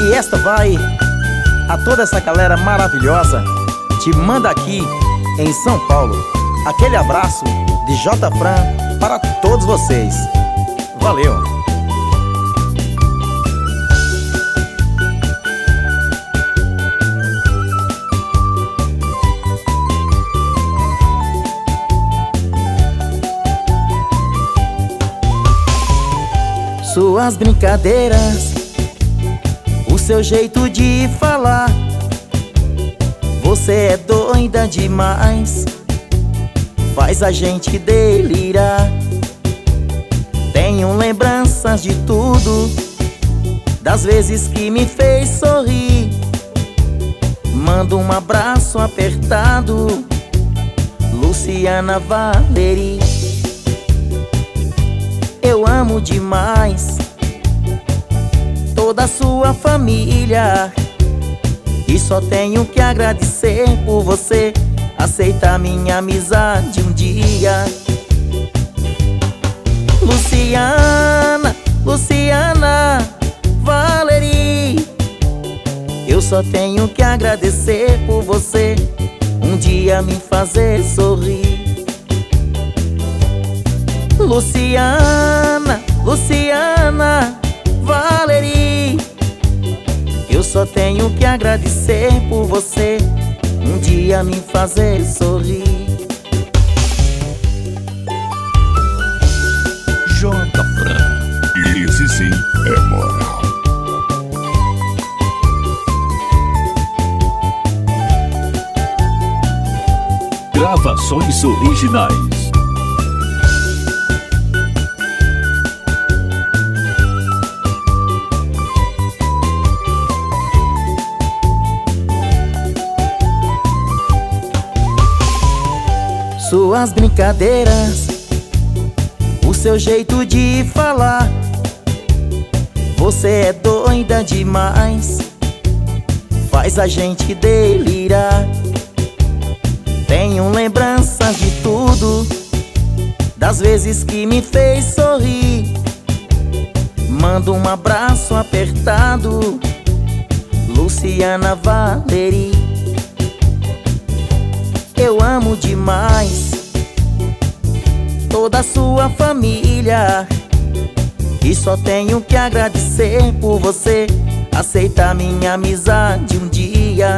E esta vai a toda essa galera maravilhosa de Mandaqui, em São Paulo. Aquele abraço de J. Fran para todos vocês. Valeu! Suas brincadeiras, o seu jeito de falar, você é doida demais, faz a gente delirar. Tenho lembranças de tudo, das vezes que me fez sorrir. Mando um abraço apertado, Luciana Valeri. Eu amo demais toda a sua família, e só tenho que agradecer por você aceitar minha amizade um dia. Luciana, Luciana Valeri, eu só tenho que agradecer por você um dia me fazer sorrir. Luciana, Luciana Valeri, eu só tenho que agradecer por você um dia me fazer sorrir. J. Fran, esse sim é moral. Gravações originais. Suas brincadeiras, o seu jeito de falar, você é doida demais, faz a gente delirar. Tenho lembranças de tudo, das vezes que me fez sorrir. Mando um abraço apertado, Luciana Valeri. Eu amo demais toda a sua família, e só tenho que agradecer por você aceitar minha amizade um dia.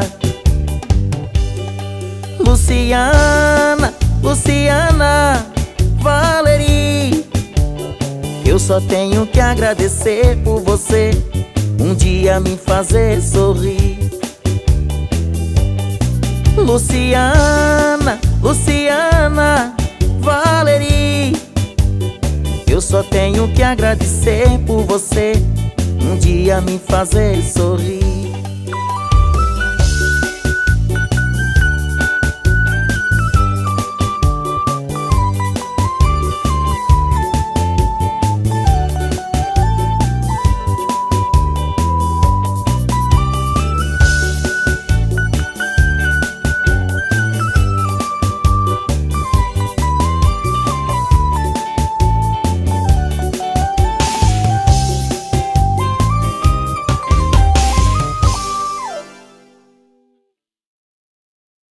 Luciana, Luciana Valeri, eu só tenho que agradecer por você um dia me fazer sorrir. Luciana, Luciana Valeri, eu só tenho que agradecer por você um dia me fazer sorrir.